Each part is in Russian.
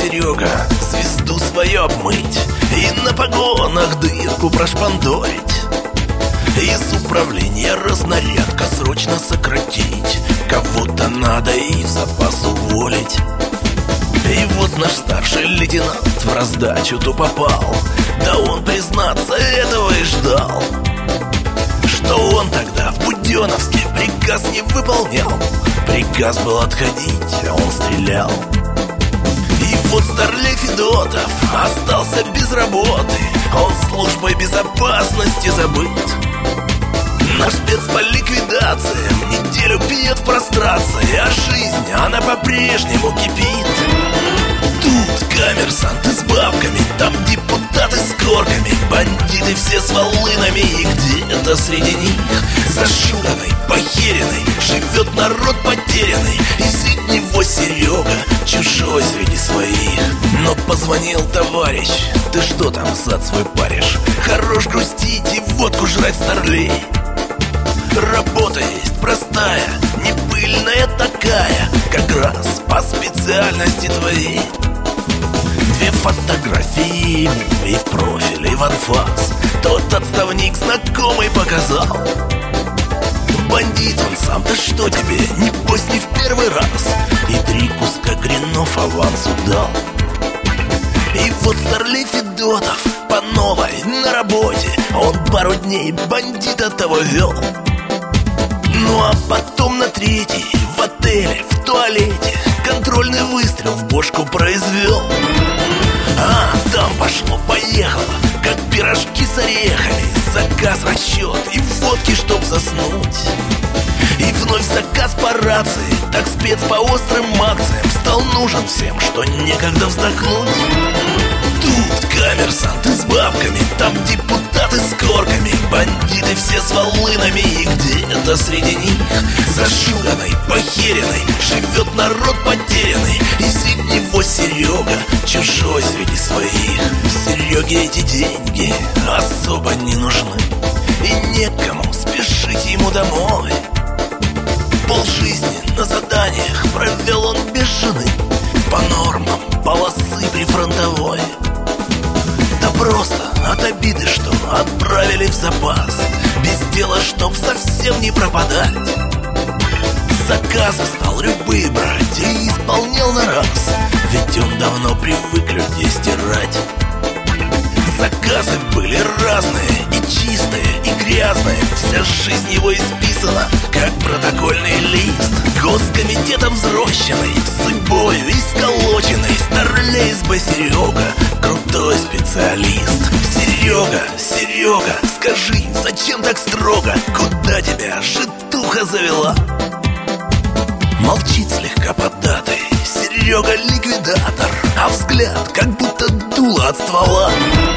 Серега звезду свою обмыть и на погонах дырку прошпандорить. Из управления разнарядка срочно сократить, кого-то надо и в запас уволить. И вот наш старший лейтенант в раздачу-то попал, да он, признаться, этого и ждал. Что он тогда в Буденновске приказ не выполнял, приказ был отходить, а он стрелял. И вот старлей Федотов остался без работы, он службой безопасности забыт. Наш спец по ликвидациям неделю пьет в прострации, а жизнь, она по-прежнему кипит. Тут коммерсанты с бабками, там депутаты с корками, бандиты все с волынами, и где-то среди них зашуганный, похеренный живет народ потерянный, и сидит него Серега, чужой среди своих. Но позвонил товарищ: ты что там зад свой паришь? Хорош грустить и водку жрать, старлей. Работа есть простая, не пыльная такая, как раз по специальности твоей. 2 фотографии ему и в профиль, и в анфас тот отставник знакомый показал. Бандит он сам, да что тебе, небось не в первый раз, и 3 куска гринов авансу дал. И вот старлей Федотов по новой на работе, он пару дней бандита того вел. Ну а потом на 3-й в отеле, в туалете контрольный выстрел в бошку произвел. А там пошло-поехало, как пирожки с орехами, заказ, расчет и водки, чтоб заснуть. И вновь заказ по рации, так спец по острым акциям стал нужен всем, что некогда вздохнуть. Тут коммерсанты с бабками, там депутаты с корками, бандиты все с волынами, и где-то среди них зашуганный, похеренный живет народ потерянный, и сидит него Серега, чужой среди своих. Сереге эти деньги особо не нужны, и некому спешить ему домой. Полжизни на заданиях провел он без жены, по нормам полосы прифронтовой. Да просто от обиды, что отправили в запас, без дела, чтоб совсем не пропадать. Заказы стал любые брать и исполнял на раз, ведь он давно привык людей стирать. Заказы были разные, и чистые, и грязные, вся жизнь его исписана, как протокольный лист. Госкомитетом взрощенный, судьбою исколоченный, старлей с Б. Серега, крутой специалист. Серега, Серега, скажи, зачем так строго? Куда тебя житуха завела? Молчит слегка поддатый Серега ликвидатор, а взгляд как будто дуло от ствола.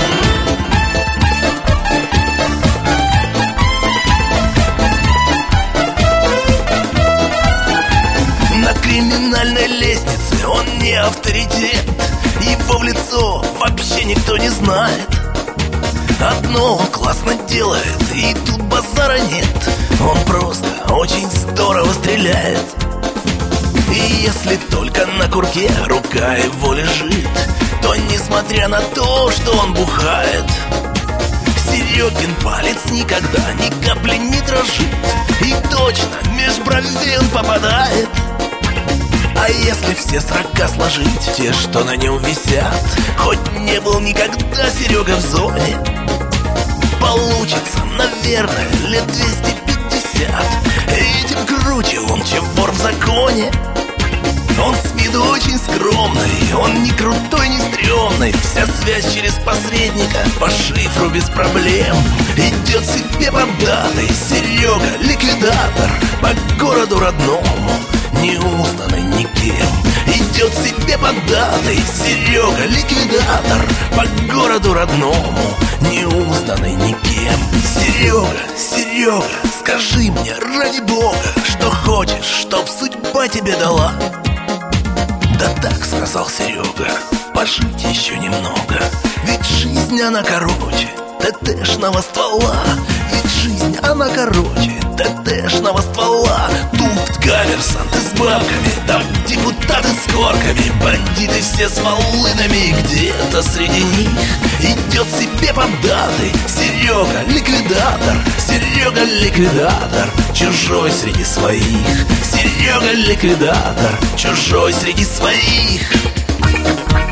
На криминальной лестнице он не авторитет, его в лицо вообще никто не знает. Одно он классно делает, и тут базара нет, он просто очень здорово стреляет. И если только на курке рука его лежит, то несмотря на то, что он бухает, Серегин палец никогда ни капли не дрожит, и точно меж бровей он попадает. А если все срока сложить, те, что на нем висят, хоть не был никогда Серега в зоне, получится, наверное, лет 250. И тем круче он, чем вор в законе. Он с виду очень скромный, он не крутой, не стрёмный, вся связь через посредника, по шифру без проблем. Идет себе поддатый Серега ликвидатор, по городу родному, не узнанный никем. Идет себе поддатый Серега ликвидатор, по городу родному, не узнанный никем. Серега, Серега, скажи мне ради бога, что хочешь, чтоб судьба тебе дала. Да так, сказал Серега, пожить еще немного, ведь жизнь она короче ТТшного ствола. Ведь жизнь она короче ТТшного ствола. Тут коммерсанты с бабками, там депутаты с корками, бандиты все с волынами. Где-то среди них идет себе поддатый Серега ликвидатор, Серега ликвидатор, чужой среди своих. Серега ликвидатор, чужой среди своих.